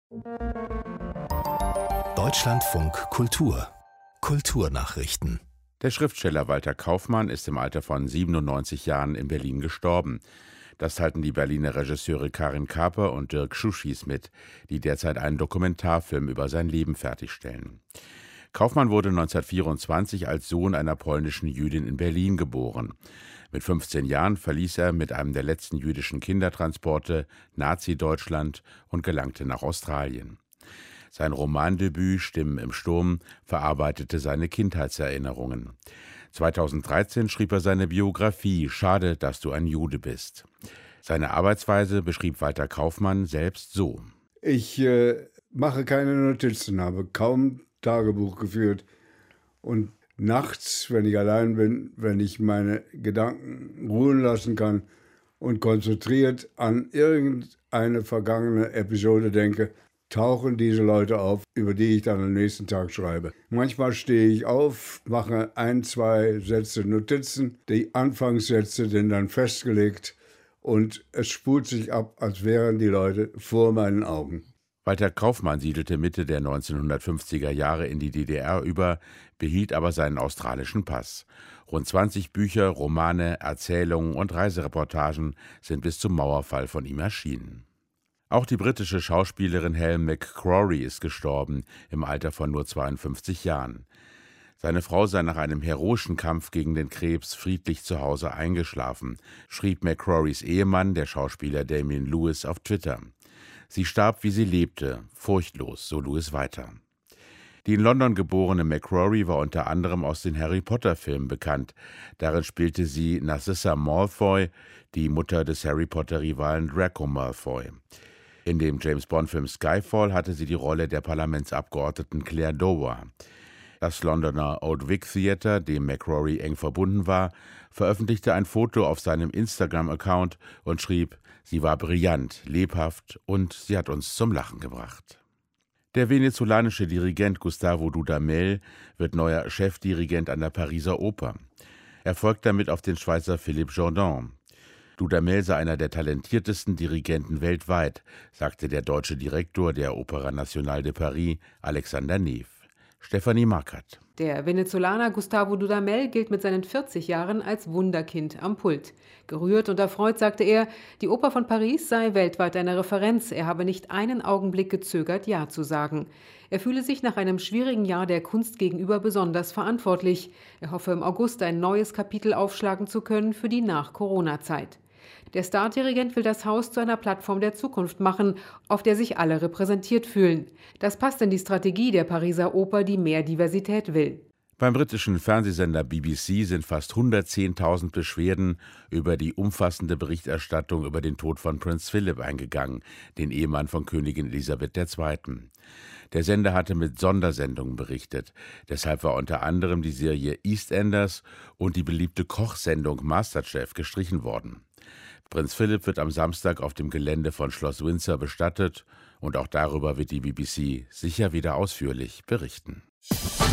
Deutschlandfunk Kultur Kulturnachrichten. Der Schriftsteller Walter Kaufmann ist im Alter von 97 Jahren in Berlin gestorben. Das teilten die Berliner Regisseure Karin Kaper und Dirk Schuschis mit, die derzeit einen Dokumentarfilm über sein Leben fertigstellen. Kaufmann wurde 1924 als Sohn einer polnischen Jüdin in Berlin geboren. Mit 15 Jahren verließ er mit einem der letzten jüdischen Kindertransporte Nazi-Deutschland und gelangte nach Australien. Sein Romandebüt »Stimmen im Sturm« verarbeitete seine Kindheitserinnerungen. 2013 schrieb er seine Biografie »Schade, dass du ein Jude bist«. Seine Arbeitsweise beschrieb Walter Kaufmann selbst so: Ich mache keine Notizen, habe kaum Tagebuch geführt. Und nachts, wenn ich allein bin, wenn ich meine Gedanken ruhen lassen kann und konzentriert an irgendeine vergangene Episode denke, tauchen diese Leute auf, über die ich dann am nächsten Tag schreibe. Manchmal stehe ich auf, mache 1, 2 Sätze Notizen, die Anfangssätze sind dann festgelegt und es spult sich ab, als wären die Leute vor meinen Augen. Walter Kaufmann siedelte Mitte der 1950er Jahre in die DDR über, behielt aber seinen australischen Pass. Rund 20 Bücher, Romane, Erzählungen und Reisereportagen sind bis zum Mauerfall von ihm erschienen. Auch die britische Schauspielerin Helen McCrory ist gestorben, im Alter von nur 52 Jahren. Seine Frau sei nach einem heroischen Kampf gegen den Krebs friedlich zu Hause eingeschlafen, schrieb McCrorys Ehemann, der Schauspieler Damien Lewis, auf Twitter. Sie starb, wie sie lebte, furchtlos, so Lewis weiter. Die in London geborene McCrory war unter anderem aus den Harry-Potter-Filmen bekannt. Darin spielte sie Narcissa Malfoy, die Mutter des Harry-Potter-Rivalen Draco Malfoy. In dem James-Bond-Film Skyfall hatte sie die Rolle der Parlamentsabgeordneten Claire Dower. Das Londoner Old Vic Theatre, dem McCrory eng verbunden war, veröffentlichte ein Foto auf seinem Instagram-Account und schrieb: Sie war brillant, lebhaft und sie hat uns zum Lachen gebracht. Der venezolanische Dirigent Gustavo Dudamel wird neuer Chefdirigent an der Pariser Oper. Er folgt damit auf den Schweizer Philippe Jordan. Dudamel sei einer der talentiertesten Dirigenten weltweit, sagte der deutsche Direktor der Opéra Nationale de Paris, Alexander Neef. Stefanie Markert. Der Venezolaner Gustavo Dudamel gilt mit seinen 40 Jahren als Wunderkind am Pult. Gerührt und erfreut sagte er, die Oper von Paris sei weltweit eine Referenz. Er habe nicht einen Augenblick gezögert, Ja zu sagen. Er fühle sich nach einem schwierigen Jahr der Kunst gegenüber besonders verantwortlich. Er hoffe im August ein neues Kapitel aufschlagen zu können für die Nach-Corona-Zeit. Der Stardirigent will das Haus zu einer Plattform der Zukunft machen, auf der sich alle repräsentiert fühlen. Das passt in die Strategie der Pariser Oper, die mehr Diversität will. Beim britischen Fernsehsender BBC sind fast 110.000 Beschwerden über die umfassende Berichterstattung über den Tod von Prinz Philip eingegangen, den Ehemann von Königin Elisabeth II. Der Sender hatte mit Sondersendungen berichtet. Deshalb war unter anderem die Serie EastEnders und die beliebte Kochsendung MasterChef gestrichen worden. Prinz Philipp wird am Samstag auf dem Gelände von Schloss Windsor bestattet und auch darüber wird die BBC sicher wieder ausführlich berichten.